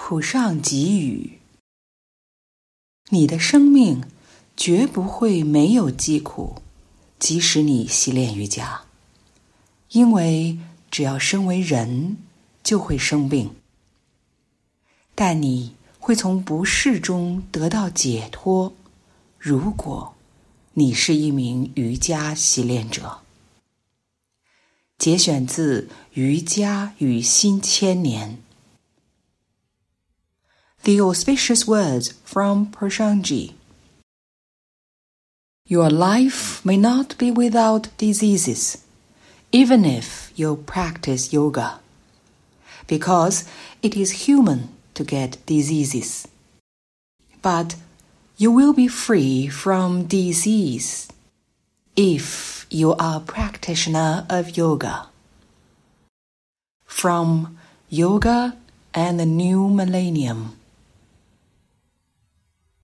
普上给予。你的生命绝不会没有疾苦，即使你习练瑜伽，因为只要身为人，就会生病。但你会从不适中得到解脱，如果你是一名瑜伽习练者。节选自《瑜伽与新千年》。The auspicious words from Prashanji. Your life may not be without diseases, even if you practice yoga, because it is human to get diseases. But you will be free from disease if you are a practitioner of yoga. From Yoga and the New Millennium.